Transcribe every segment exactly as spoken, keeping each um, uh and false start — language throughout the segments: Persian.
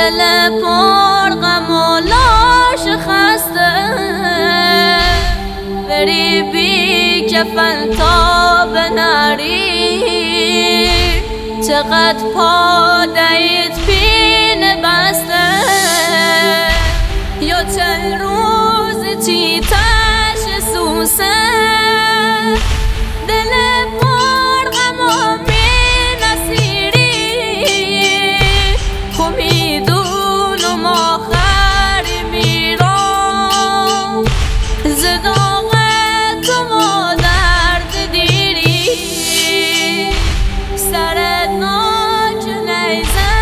دل پر غم و لاش خسته بری بی کفن تا بنری چقدر پادایت پین بسته یا چند روز چی تش سوسه دل پر غم و می نسیری خو میدونم آخر میرم زداغ تو ما درد دیری سرت ناک نیزه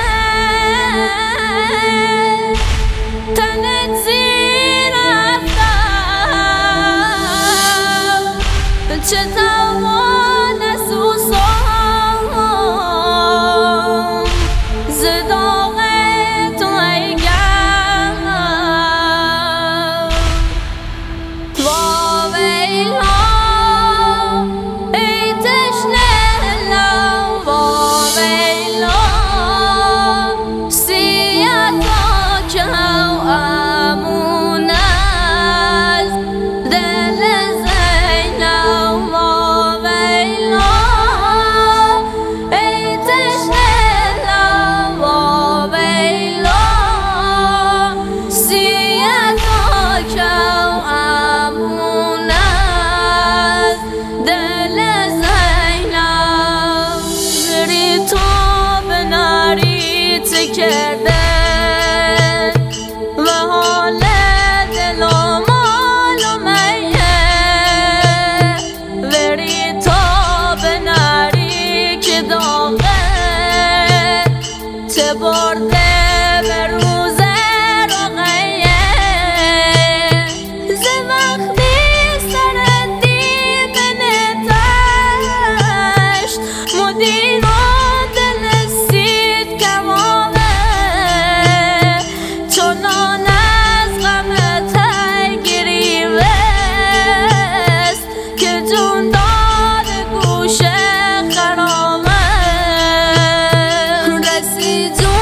تنت زیر افتر چه توان سوسم زداغ تو ای گم واویلا ای تشنه لب واویلا سیه تا که امون از دل زینب واویلا ای تشنه لب واویلا سیه تا که امون از دل زینب بری تو بناری تکرده و حال دل و معلومه بری تو بناری که داغه چه برده به روز رقیه ز وقتی سردی من تشت مدیر و دل سید کمامه چونان از غمت گریوست که جون داد گوشه خرامه رسی جون